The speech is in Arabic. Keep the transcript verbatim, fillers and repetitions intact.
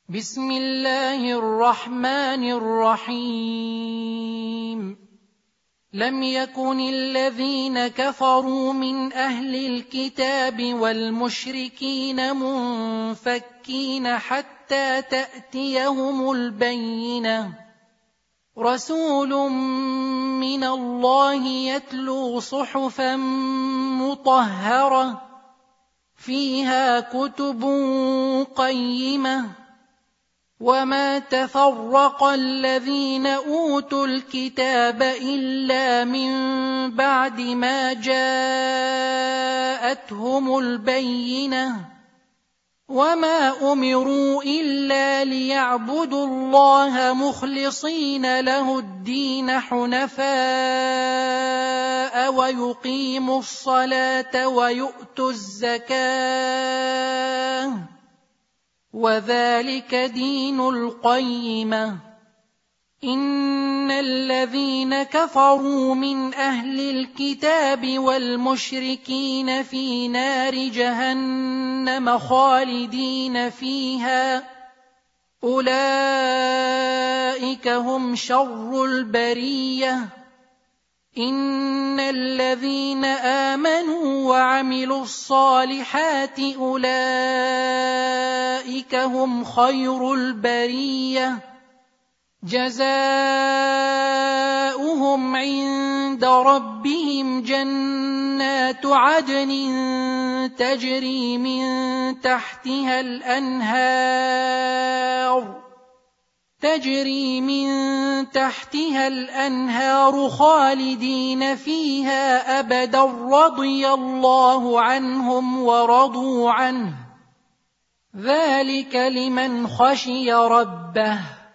بسم الله الرحمن الرحيم لم يكن الذين كفروا من أهل الكتاب والمشركين منفكين حتى تأتيهم البينة رسول من الله يتلو صحفا مطهرة فيها كتب قيمة وما تفرق الذين أوتوا الكتاب إلا من بعد ما جاءتهم البينة وما أمروا إلا ليعبدوا الله مخلصين له الدين حنفاء ويقيموا الصلاة ويؤتوا الزكاة وذلك دين القيمة إن الذين كفروا من أهل الكتاب والمشركين في نار جهنم خالدين فيها أولئك هم شر البرية إن الذين آمنوا وعملوا الصالحات أولئك هم خير البرية جزاؤهم عند ربهم جنات عدن تجري من تحتها الأنهار تجري من تحتها الأنهار خالدين فيها أبدا رضي الله عنهم ورضوا عنه ذلك لمن خشي ربه